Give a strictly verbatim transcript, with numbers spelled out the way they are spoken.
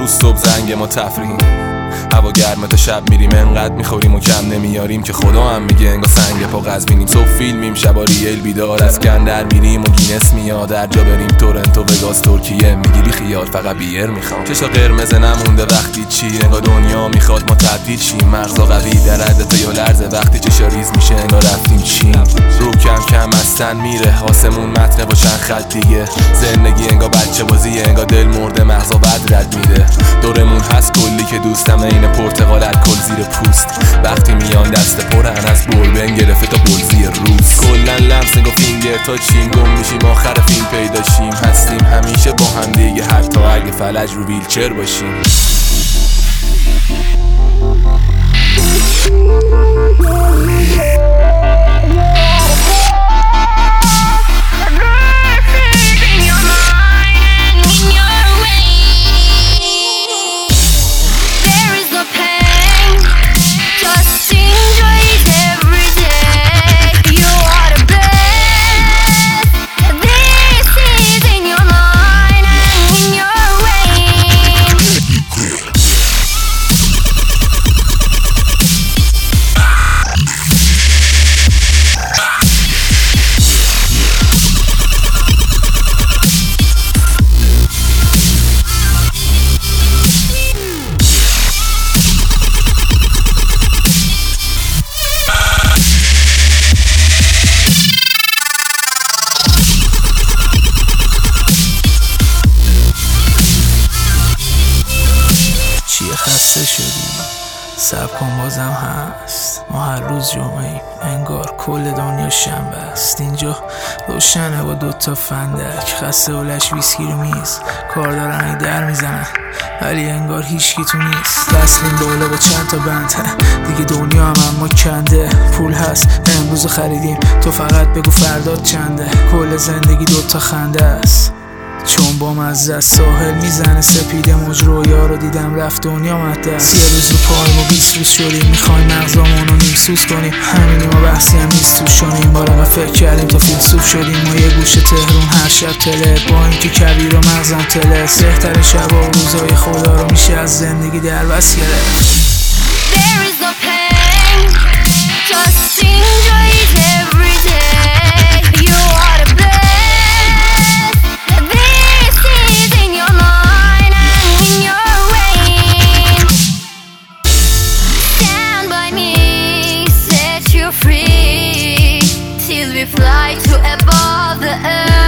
روز صبح زنگ ما تفریحیم، هوا گرمه تا شب میریم، انقدر میخوریم و کم نمیاریم که خدا هم میگه انگار سنگ پا قزوینیم. صبح فیلمیم، شبا ریل بیدار، از کندر میریم و گینس میاد، هر جا بریم تورنتو وگاس ترکیه، میگیری خیال فقط بیر میخوام. چشا قرمز نمونده وقتی چی، انگار دنیا میخواد ما تبدیل شیم، مغزا قوی در حد تا یا لرزه وقتی چشا ریز میشه انگار رفتیم چین. رو کم کم استن میره، آسمون متنه با چند خط دیگه، زندگی انگار بچه بازیه، انگار دل مرده مغزا بد رد میده. دورمون هست کلی که دوستم این پرتقال الکل زیر پوست، وقتی میان دست پرن از بربن گرفته تا بلزی روز. کلن لمس نگاه فینگر تا چیم، گم میشیم آخر فیلم پیدا شیم، هستیم همیشه با هم دیگه حتی اگه فلج رو ویلچر باشیم. خسته شدی سب کن بازم هست، ما هر روز جمعه‌ایم انگار کل دنیا شنبه است. اینجا روشنه با دوتا فندک، خسته و لش ویسکی رو میز، کار دارن ای در میزنن ولی انگار هیچکی تو نیست. دستیم بالا با چند تا بند، دیگه دنیا هم اما کنده، پول هست امروز خریدیم، تو فقط بگو فردات چنده. کل زندگی دوتا خنده است، چون بام از دست ساحل میزنه سپیده مجرویا رو دیدم رفت دنیا مده. سی روز رو پاییم و بیست روز شدیم، میخوایم مغزامون رو نیمسوز کنیم، همینی ما بحثی هم نیست توش شدیم، بارا ما فکر کردیم تا فیلسوف شدیم. ما یه گوشه تهرون هر شب تله، با این که کبیر و مغزم تله، بهتر شب و روزای خدا رو میشه از زندگی در بس گرفت. There is no pain, just enjoy it every day. You are the best. This is in your mind and in your veins. Stand by me, set you free till we fly to above the earth.